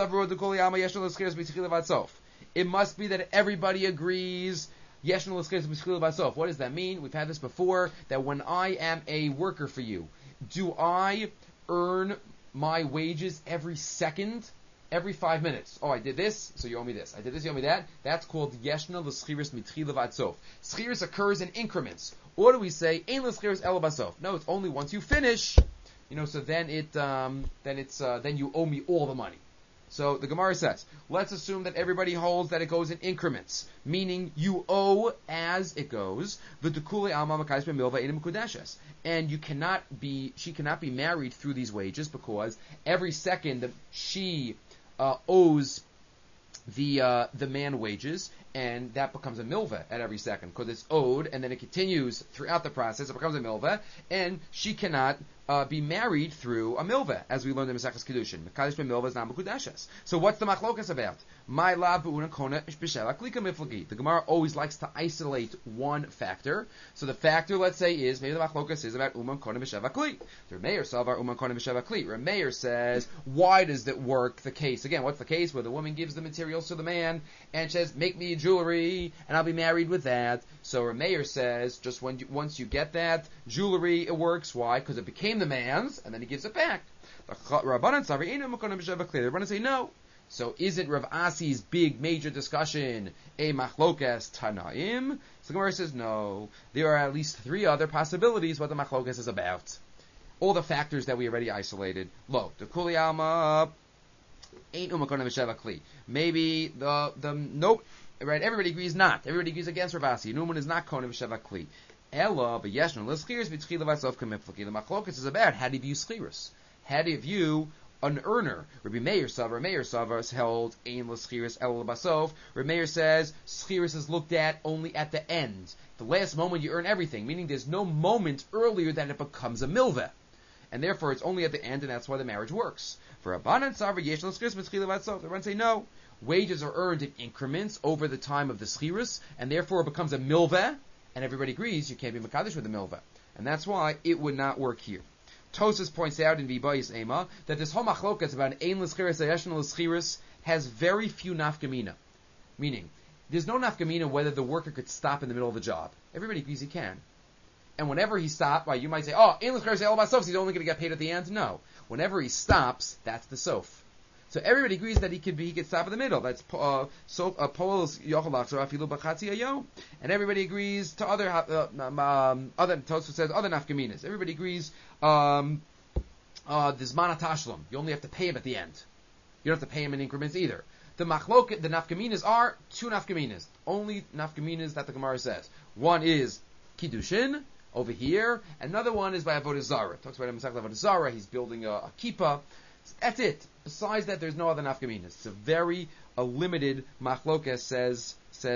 It must be that everybody agrees. What does that mean? We've had this before, that when I am a worker for you, do I earn my wages every second? Every 5 minutes. Oh, I did this, so you owe me this. I did this, you owe me that. That's called yeshna l'schiris mitchila v'adsof. Schiris occurs in increments. Or do we say ein l'schiris ela basof? No, it's only once you finish. So then then you owe me all the money. So the Gemara says, let's assume that everybody holds that it goes in increments, meaning you owe as it goes. And she cannot be married through these wages because every second that she owes the man wages, and that becomes a milveh at every second because it's owed, and then it continues throughout the process. It becomes a milveh, and she cannot be married through a milveh, as we learned in Maseches Kiddushin. Mekadosh ben milveh is not mekudeshes. So what's the machlokas about? My la bu'una kona b'sheva klika miflagi. The Gemara always likes to isolate one factor. So the factor, let's say, is maybe the machlokas is about uman kona b'sheva kli. The Rameir savar uman kona b'sheva kli. Rameir says, why does that work? The case again. What's the case where the woman gives the materials to the man and says, make me jewelry, and I'll be married with that. So Rameir says, just once you get that jewelry, it works. Why? Because it became the man's, and then he gives it back. The Rabbanan say no. So is it Rav Asi's big major discussion a machlokas tanaim? So the Gemara says no. There are at least 3 other possibilities what the machlokas is about. All the factors that we already isolated. Lo, the kuli alma ain't umakona b'sheva kli. Maybe the nope. Right? Everybody agrees not. Everybody agrees against Rav Asi. Numan is not kona b'sheva kli. Ella, but yes, no, l'schiris b'tchila v'asof kamiflaki. The machlokas is about how do you view schiris? How do you view an earner? Rabbi Meir Savar held ein l'schiris el l'basof. Rabbi Meir says schiris is looked at only at the end, the last moment you earn everything, meaning there's no moment earlier than it becomes a milveh, and therefore it's only at the end, and that's why the marriage works. For Rabbanan Savar yesh l'schiris b'tchila v'asof. The Rabbanan say no. Wages are earned in increments over the time of the schiris, and therefore it becomes a milveh. And everybody agrees you can't be Mekadosh with the milveh. And that's why it would not work here. Tosas points out in V'bayis Ema that this whole machlokas about an ein l'schiris, a yeshna l'schiris, has very few nafkamina. Meaning, there's no nafkamina whether the worker could stop in the middle of the job. Everybody agrees he can. And whenever he stops, well, you might say, oh, ein l'schiris el basof, he's only going to get paid at the end. No. Whenever he stops, that's the sof. So everybody agrees that he could stop in the middle. That's Paul's Yochalach Afilu Bachatzi Ayo, and everybody agrees to other Tosfos says other nafkaminas. Everybody agrees there's Mana Tashlam. You only have to pay him at the end. You don't have to pay him in increments either. The nafkaminas are 2 nafkaminas. Only nafkaminas that the Gemara says. One is Kiddushin over here. Another one is by Avodah Zarah. Talks about Avodah Zarah. He's building a kippah. That's it. Besides that, there's no other nafkaminas. It's a limited machlokas, says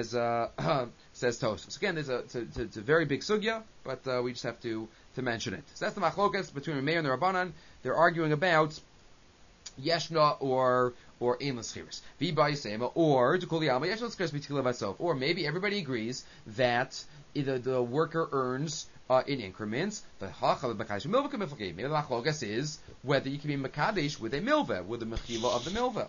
Tosfos. Again, it's a very big sugya, but we just have to mention it. So that's the machlokas between the Meir and the Rabbanan. They're arguing about yeshna or ein l'schiris. V'bayisema or tukuli alma yeshna l'schiris b'tchila v'atsof. Or maybe everybody agrees that either the worker earns in increments. The maybe the machlokas is whether you can be makadesh with a milveh, with the mechila of the milveh.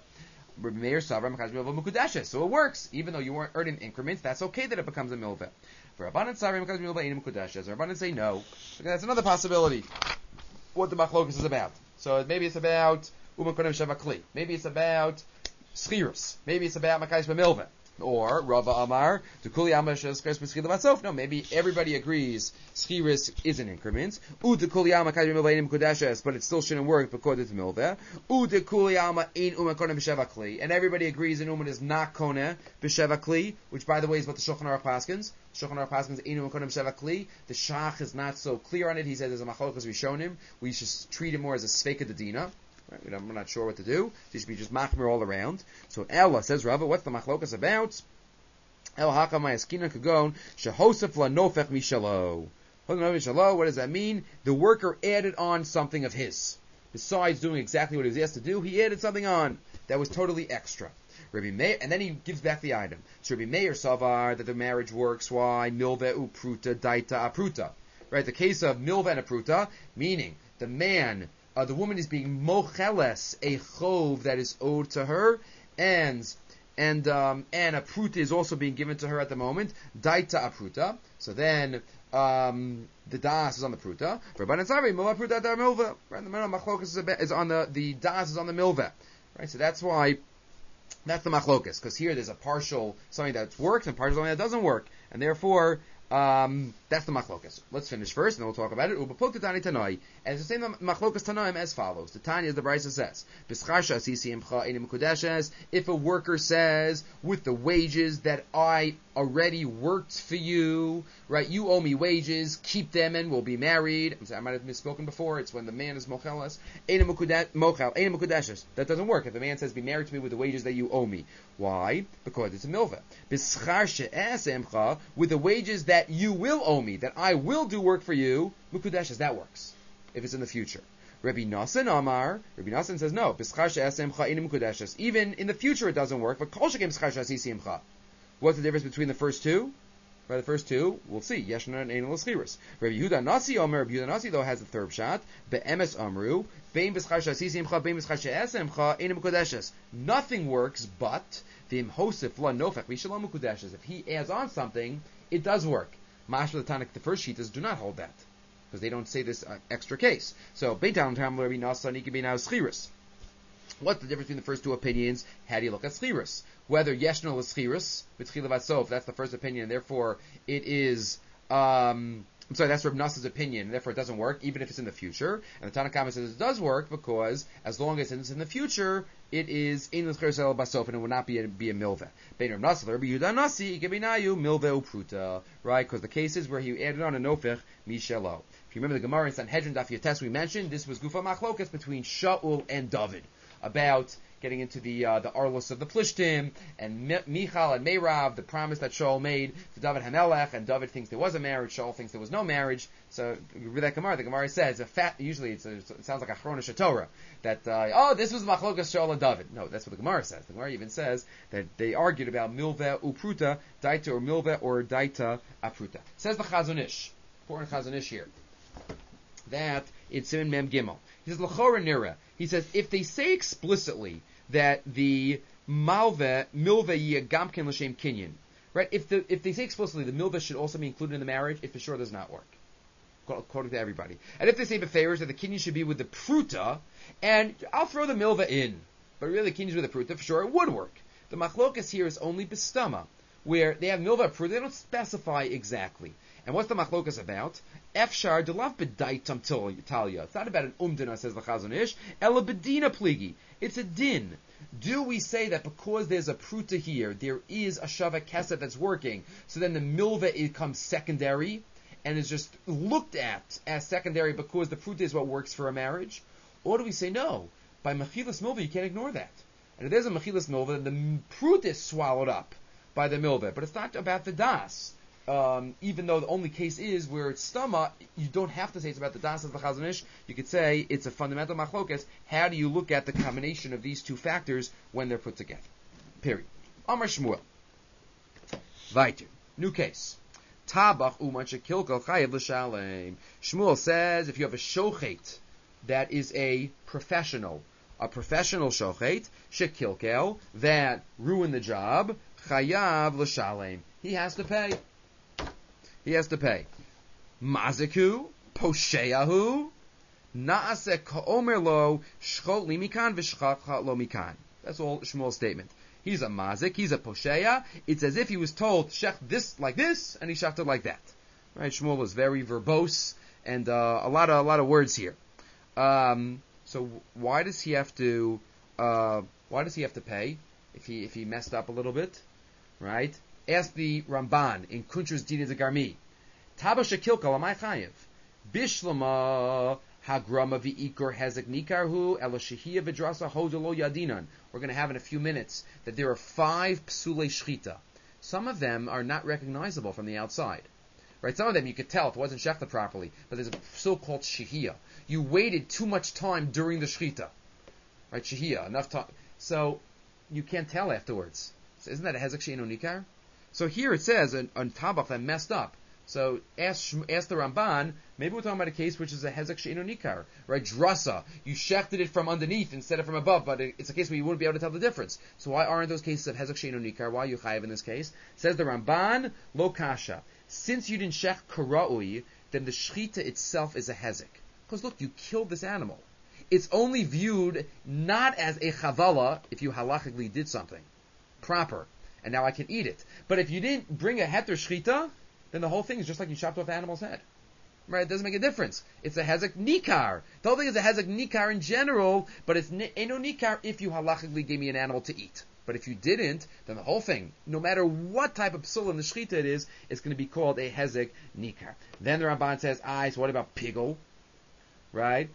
So it works, even though you weren't earning increments. That's okay that it becomes a milveh. For Rabbanan Savrim Rabbanan say no. Okay, that's another possibility. What the machlokas is about. So maybe it's about umakonim shavakli. Maybe it's about schirus. Maybe it's about makais b'milveh. Or Rava Amar, Tukuli Amar Sheskres B'Schila Batsof. No, maybe everybody agrees Schiris is in increments. Udekuli Alma Kajim Milveinim Kudashes, but it still shouldn't work because it's Milveh. Udekuli Alma Ein Uma Kone B'Sheva, and everybody agrees an Uman is not Kone B'Sheva, which by the way is what the Shulchan Aruch paskins. Shulchan Aruch paskins Ein Uma Kone B'Sheva. The Shach is not so clear on it. He says there's a machlokas we've shown him. We should treat it more as a Sveika Dedina. Right? We're not sure what to do. It should be just machmir all around. So Ella says, Rava, what's the machlokas about? El hakama eskina kagon shehosef la nofech mishalo. What does that mean? The worker added on something of his. Besides doing exactly what he was asked to do, he added something on that was totally extra. Rabbi Meir, and then he gives back the item. So Rabbi Meir savar that the marriage works. Why? Milve upruta daita apruta. Right? The case of milve and apruta, meaning the man. The woman is being mocheles, a chov that is owed to her, and a pruta is also being given to her at the moment. Daita a pruta. So then the das is on the pruta. Right, the machlokas is on the das is on the milveh. Right, so that's why that's the machlokas, because here there's a partial something that works and partial something that doesn't work, and therefore. That's the machlokas. Let's finish first, and then we'll talk about it. And it's the same machlokas tanaim as follows. The Tanya, as the Brisa says, if a worker says, with the wages that I already worked for you, right, you owe me wages, keep them and we'll be married. I'm sorry, I might have misspoken before. It's when the man is mochelas. That doesn't work. If the man says, be married to me with the wages that you owe me. Why? Because it's a milveh. With the wages that you will owe me, that I will do work for you, mukudeshes, that works. If it's in the future. Rabbi Nassan says no. Even in the future it doesn't work, but what's the difference between the first two? By the first two, we'll see. Yeshna and Einol Eschiris. Rabbi Yehuda Nasi Omer, Rabbi Yehuda Nasi though has the third shot. Be'emes Amru, Bein b'schar shasisimcha, Bein b'schar she'esemcha, Einol Mukudeshes. Nothing works but V'im Hosef La Nofech V'Shalom Mukudeshes. If he adds on something, it does work. Mashma the Tanakh, the first sheet do not hold that, because they don't say this extra case. So Beitan Tam Rabbi Nasa Niki Bein Eschiris. What's the difference between the first two opinions? How do you look at schirus? Whether yeshno is schirus, v'tchilav that's the first opinion, and therefore it is, that's Reb Nassa's opinion, and therefore it doesn't work, even if it's in the future. And the Tanakhama says it does work, because as long as it's in the future, it is in the schirus el basof, and it will not be a milveh. Bein Reb Nassa, Rabbi Yehuda Nasi, gebinayu, milveh upruta. Right? Because the cases where he added on a nofech, mishelo. If you remember the Gemara in Sanhedrin Daf Yates, we mentioned this was Gufa Machlokas between Shaul and David, about getting into the Arlos of the Plishtim, and Michal and Meirav, the promise that Shaul made to David Hamelech, and David thinks there was a marriage, Shaul thinks there was no marriage. So with that Gemara, the Gemara says, usually it sounds like a Chronish Torah, that, this was Machlokas Shaul and David. No, that's what the Gemara says. The Gemara even says that they argued about Milveh Upruta, Daita or Milveh or Daita Apruta. Says the Chazon Ish, important Chazon Ish here, that it's in Mem Gimel. He says, L'chora Nira. He says, if they say explicitly that the milveh gamken l'shem kinyan, right? If they say explicitly the milveh should also be included in the marriage, it for sure does not work, according to everybody. And if they say befeiros that the kinyan should be with the pruta, and I'll throw the milveh in, but really the kinyan is with the pruta, for sure it would work. The machlokas here is only bistama, where they have milveh pruta, they don't specify exactly. And what's the machlokas about? Efshar delav b'daitam talia. It's not about an umdina, says the Chazon Ish. Ela bedina pligi. It's a din. Do we say that because there's a pruta here, there is a shava kesef that's working, so then the milveh comes secondary and is just looked at as secondary because the pruta is what works for a marriage? Or do we say no? By mechilas milveh, you can't ignore that. And if there's a mechilas milveh, then the pruta is swallowed up by the milveh. But it's not about the das. Even though the only case is where it's stama, you don't have to say it's about the das of the Chazon Ish. You could say it's a fundamental machlokas. How do you look at the combination of these two factors when they're put together? Period. Amar Shmuel. Weiter. New case. Tabach uman shekilkel chayev l'shalem. Shmuel says if you have a shochet that is a professional shochet, shekilkel, that ruined the job, chayav l'shalem. He has to pay. Maziku, posheyahu, naaseh ka'omer lo, shchot li mikan v'shchat lo mikan. That's all Shmuel's statement. He's a mazik, he's a posheya. It's as if he was told, shech this like this, and he shechted like that. Right? Shmuel is very verbose, and a lot of words here. So why does he have to pay if he messed up a little bit? Right? Ask the Ramban in Kuntr's Dina de Garmi. Taba shekilkal amay chayev. Bishlama hagrama v'ikor hezek nikarhu ela shehiyah v'drasa hodelo yadinan. We're going to have in a few minutes that there are 5 psulei shchita. Some of them are not recognizable from the outside. Right? Some of them you could tell if it wasn't shechted properly, but there's a so-called shehiyah. You waited too much time during the shchita. Right? Shehiyah, enough time. So you can't tell afterwards. So isn't that a hezek she'ino nikar? So here it says on tabach that messed up. So ask the Ramban, maybe we're talking about a case which is a hezek she'ino nikar, right? Drasa, you shechted it from underneath instead of from above, but it's a case where you wouldn't be able to tell the difference. So why aren't those cases of hezek she'ino nikar? Why are you chayiv in this case? Says the Ramban, lo kasha. Since you didn't shech kara'ui, then the shchita itself is a hezek. Because look, you killed this animal. It's only viewed not as a chavala if you halachically did something proper, and now I can eat it. But if you didn't bring a heter shchita, then the whole thing is just like you chopped off the animal's head. Right? It doesn't make a difference. It's a hezek nikar. The whole thing is a hezek nikar in general, but it's eno nikar if you halachically gave me an animal to eat. But if you didn't, then the whole thing, no matter what type of psul in the shchita it is, it's going to be called a hezek nikar. Then the Ramban says, so what about pigel? Right?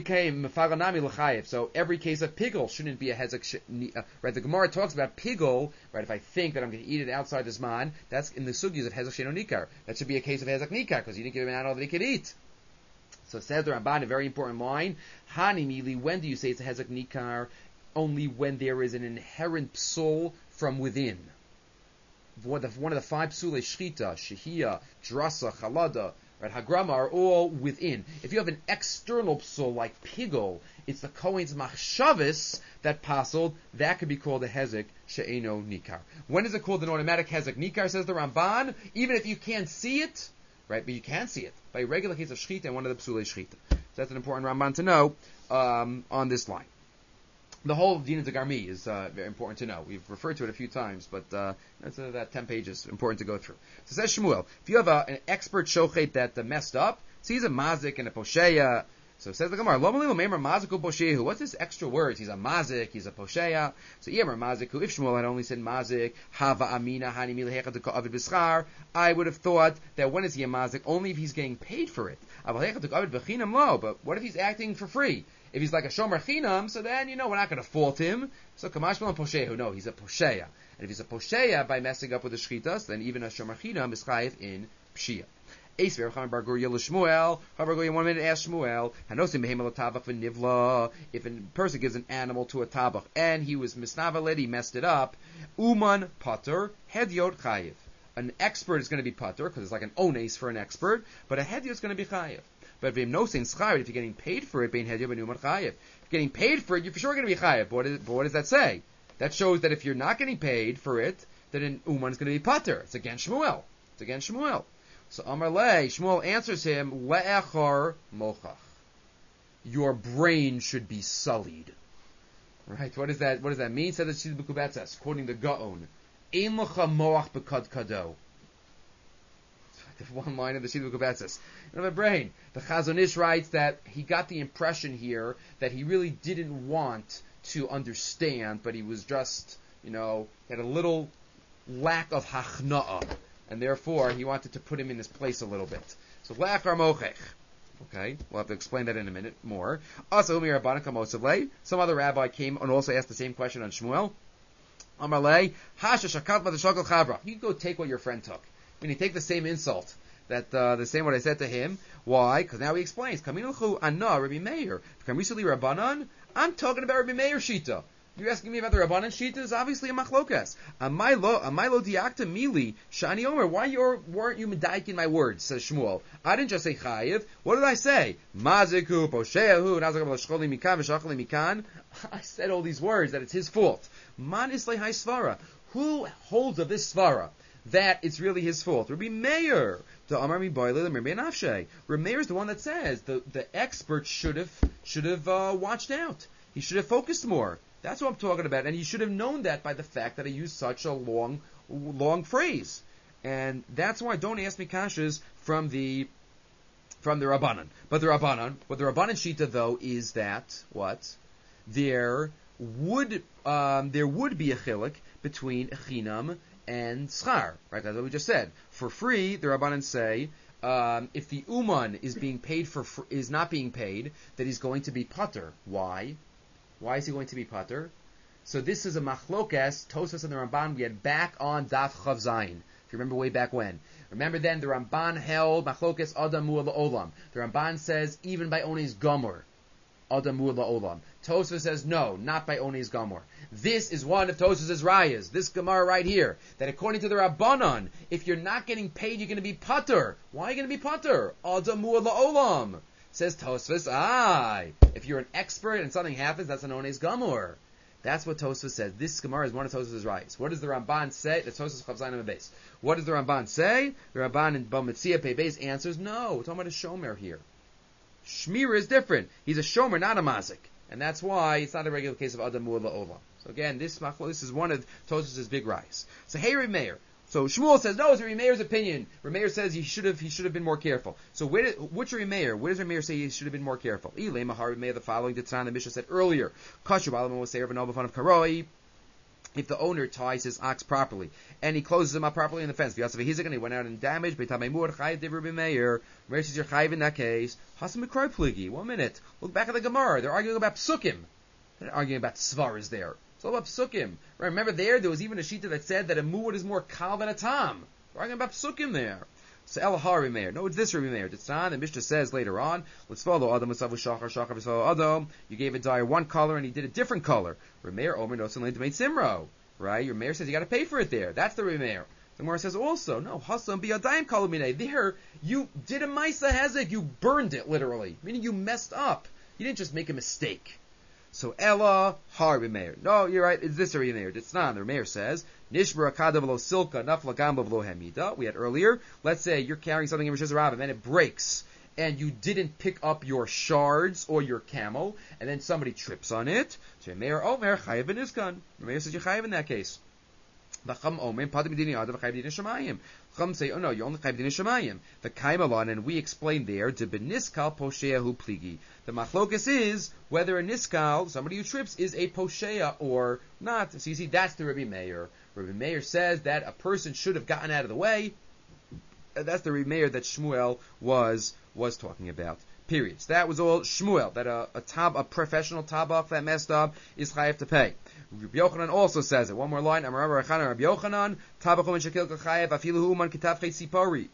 So every case of pigel shouldn't be a hezek. Right? The Gemara talks about pigel. Right? If I think that I'm going to eat it outside the zman, that's in the sugyas of hezek she'ino nikar. That should be a case of hezek nikar because you didn't give him an animal that he could eat. So says the Ramban, a very important line. Hani mili. When do you say it's a hezek nikar? Only when there is an inherent psul from within. One of the 5 psulei shchita, shehiyah, drasa, chalada, right, hagrama are all within. If you have an external psul like pigel, it's the Kohen's machshavis that pasul, that could be called a hezek she'eno nikar. When is it called an automatic hezek nikar, says the Ramban? Even if you can't see it, right, but you can see it, by a regular case of shchita and one of the psulei shchita. So that's an important Ramban to know on this line. The whole Dina de Garmi is very important to know. We've referred to it a few times, but that's about 10 pages, important to go through. So says Shmuel, if you have an expert shochet that messed up, so he's a mazik and a posheya. So says the Gemara, what's this extra words? He's a mazik, he's a posheya. So Yemar maziku, if Shmuel had only said mazik, hava amina hani milhecha de ka'avid b'schar, I would have thought that when is he a mazik? Only if he's getting paid for it. But what if he's acting for free? If he's like a shomer chinam, so then, we're not going to fault him. So kamashmal and poshehu, no, he's a posheya. And if he's a posheya by messing up with the shchitas, then even a shomer chinam is chayiv in pshia. Eisver Chaim Bar Guria l'Shmuel. Chaim Bar Guria 1 minute asked Shmuel, Hanosim behemel tabach v'nivla. If a person gives an animal to a tabach and he was misnavalet, he messed it up, uman pater hedyot chayiv. An expert is going to be pater because it's like an ones for an expert, but a hedyot is going to be chayiv. But if you're getting paid for it, bein hedyot b'numan chayiv. If you're getting paid for it, you're for sure going to be chayiv. But what does that say? That shows that if you're not getting paid for it, then an uman is going to be pater. It's against Shmuel. So Amar Le, Shmuel answers him, Le'echar mochach. Your brain should be sullied. Right? What does that mean? Said the Shid B'Kubetzes, quoting the Gaon. Ein lecha moach b'kad kado. The one line of the Shid B'Kubetzes. You know, my brain. The Chazon Ish writes that he got the impression here that he really didn't want to understand, but he was just, had a little lack of hachna'ah. And therefore, he wanted to put him in his place a little bit. So, le'achar mochech. Okay, we'll have to explain that in a minute more. Also, some other rabbi came and also asked the same question on Shmuel. Amar le, hasha shakat b'tashakal chabra. You go take what your friend took. I mean, you take the same insult, that the same what I said to him. Why? Because now he explains. Kaminulchu anna Rabbi Meir. Recently Rabbanan. I'm talking about Rabbi Meir Shita. You're asking me about the Rabbanan Shita? Is obviously a machlokas. Amailo diakta mili shani omer. Why weren't you medayik in my words? Says Shmuel. I didn't just say chayiv. What did I say? Maziku posheahu nazakam l'shcholi mikan v'shacholi mikan. I said all these words that it's his fault. Man islay hay svara. Who holds of this svara that it's really his fault? Rabbi Meir. The Amar mi boile Rabbi Nafshe. Rabbi Meir is the one that says the expert should have watched out. He should have focused more. That's what I'm talking about, and you should have known that by the fact that I used such a long phrase, and that's why don't ask me kashas from the Rabbanan. But what the Rabbanan shita though is that what there would be a chiluk between chinam and schar, right? That's what we just said. For free, the Rabbanan say if the uman is not being paid, that he's going to be pater. Why? Why is he going to be pater? So this is a machlokas, Tosfos and the Ramban, we had back on Daf Chav Zayin. If you remember way back when. Remember then, the Ramban held machlokas Adam Mu'al Olam. The Ramban says, even by Ones Gomor, Adam Mu'al Olam. Tosfos says, no, not by Ones Gomor. This is one of Tosfos' rayas, this Gemara right here, that according to the Rabbanon, if you're not getting paid, you're going to be pater. Why are you going to be pater? Adam Mu'al Olam. Says Tosfos, if you're an expert and something happens, that's an ones gamor. That's what Tosfos says. This Gemara is one of Tosfos' rayos. What does the Ramban say? The Tosfos Chav Zayin Beis. What does the Ramban say? The Ramban in Bamitzia Pei Beis answers, no, we're talking about a shomer here. Shmir is different. He's a shomer, not a mazik. And that's why it's not a regular case of Adam Mu'al Olam. So again, this is one of Tosfos' big rayos. So hey, Reb Meir. So Shmuel says, no, it's Reb Meir's opinion. Reb Meir says he should have been more careful. So which Reb Meir? Where does Reb Meir say he should have been more careful? Ilay Mahar Reb Meir, the following the Mishnah said earlier. Kashu Balaam was saying of an of Karoi. If the owner ties his ox properly and he closes him up properly in the fence, and he went out and damaged. Reb Meir says you're chayiv in that case. Hasam Mikroy Pligi. 1 minute. Look back at the Gemara. They're arguing about psukim. They're arguing about svaras there. It's all about psukim. Right, remember there was even a shita that said that a muad is more kal than a tam. We're arguing about psukim there. So Elahar Reb Meir. No, it's this Reb Meir. The Mishnah says later on, let's follow Adam Musavu Shachar V'Sfollow Adam. You gave a dyer one color and he did a different color. Reb Meir Omer Nosan Lein D'Meit Simro. Right? Your Meir says you got to pay for it there. That's the Reb Meir. The Gemara says also, no, Hasam Biyadayim Kalamine. There, you did a Maisa Hezek. You burned it literally, meaning you messed up. You didn't just make a mistake. So Ella Har Reb Meir. No, you're right. It's this Reb Meir. It's not. The Reb Meir says Nishbra Kadav Lo Silka Nafla Gamba V'Lo Hamida. We had earlier. Let's say you're carrying something in Rosh Hashanah and it breaks, and you didn't pick up your shards or your camel, and then somebody trips on it. So Reb Meir Omer Chayav Ben Iskan. Reb Meir says you're Chayav in that case. Chacham Omer Padim Medini Adav Chayav Din Shemayim. Chacham say, oh no, you only Chayav Din Shemayim. The Kaimalon, and we explained there to Beniskal Posheahu Pligi. The machlokas is whether a niskal, somebody who trips, is a poshea or not. So you see, that's the Rabbi Meir. Rabbi Meir says that a person should have gotten out of the way. That's the Rabbi Meir that Shmuel was talking about. Period. So that was all Shmuel. That a professional tabach that messed up is chayav to pay. Rabbi Yochanan also says it. One more line. Amar Rabbi Yochanan tabachum shekil kachayev afilu human kitav sipori.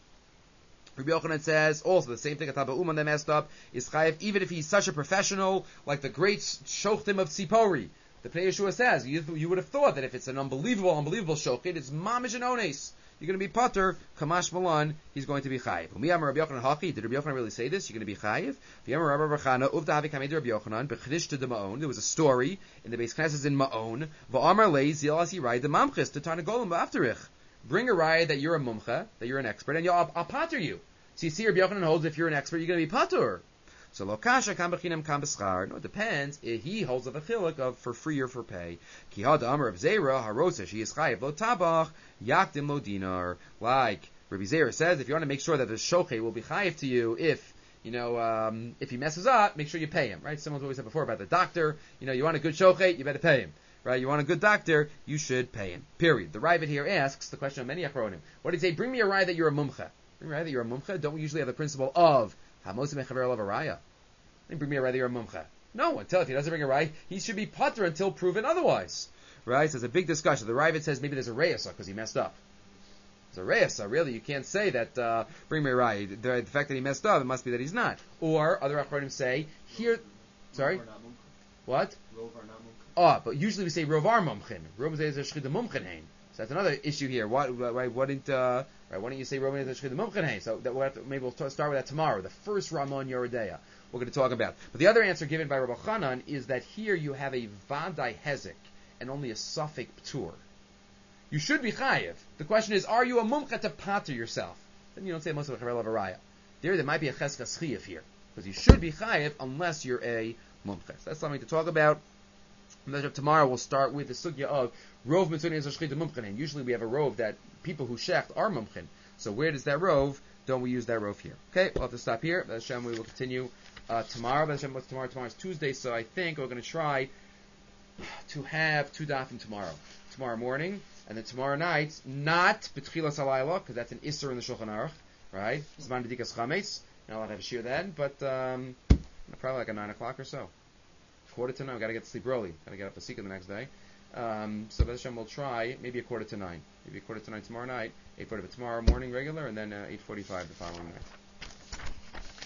Rabbi Yochanan says also the same thing. A Taba Uman that messed up is chayiv, even if he's such a professional, like the great shochtim of Tzipori. The Pnei Yeshua says you would have thought that if it's an unbelievable shochit, it's mamish and ones. You're going to be pater, kamash malan. He's going to be chayiv. Umiyam Rabbi Yochanan haki. Did Rabbi Yochanan really say this? You're going to be chayiv. V'yam Rabbi Bechana uvda havi kamei Rabbi Yochanan bechidishta de Ma'on. There was a story in the Beis Knesset in Ma'on. V'amar lei zil asi raya de mamchis to tarnagolim ba'afterich. Bring a raya that you're a mumcha, that you're an expert, and I'll pater you. So you see, Rabbi Yochanan holds if you're an expert, you're going to be pater. So lo kasha kam b'chinam kam b'schar. No, it depends. He holds of a chiluk of for free or for pay. Ki had amar of Zera harosa she is chayiv lo tabach yakdim lo dinar. Like Rabbi Zera says, if you want to make sure that the shochet will be chayiv to you, if he messes up, make sure you pay him. Right? Someone's always said before about the doctor. You want a good shochet, you better pay him. Right? You want a good doctor, you should pay him. Period. The Ravid here asks the question of many achronim. What did he say? Bring me a raya that you're a mumcha. Bring me a raya that you're a mumcha. Don't we usually have the principle of hamosim echaver olav araya? Bring me a raya that you're a mumcha. No, until if he doesn't bring a raya, he should be pater until proven otherwise. Right? So there's a big discussion. The Ravid says maybe there's a reyasa because he messed up. There's a reyasa, really. You can't say that bring me a raya. The fact that he messed up, it must be that he's not. Or other achronim say here. Sorry. What? But usually we say rovar mumchin. Rov is shchita mumchin hein. So that's another issue here. Why didn't why don't you say Roman is the Mumchan? So that maybe we'll start with that tomorrow. The first Ramon Yoredeya we're going to talk about. But the other answer given by Rabbi Chanan is that here you have a Vadai Hezek and only a Safek Ptur. You should be Chayiv. The question is, are you a Mumcha to pater yourself? Then you don't say Moshe Charel of Araya. There might be a Cheskas Chiyav here. Because you should be Chayiv unless you're a Mumcha. So that's something to talk about. Tomorrow we'll start with the sugya of rov mitzvah is shchita mumchen. Usually we have a rov that people who shecht are mumchen. So where does that rov? Don't we use that rov here? Okay, we'll have to stop here. Hashem, we will continue tomorrow. Hashem, what's tomorrow? Tomorrow's Tuesday, so I think we're going to try to have 2 dafim tomorrow morning, and then tomorrow night, not betchilas halayla, because that's an isser in the Shulchan Aruch, right? Zman b'dikas chametz. You're not allowed to have a shir then, but probably like a 9 o'clock or so. 8:45. Got to get to sleep early. Got to get up to Sika the next day. So Hashem will try maybe 8:45. Maybe 8:45 tomorrow night. 8:45 tomorrow morning regular, and then 8:45 the following night.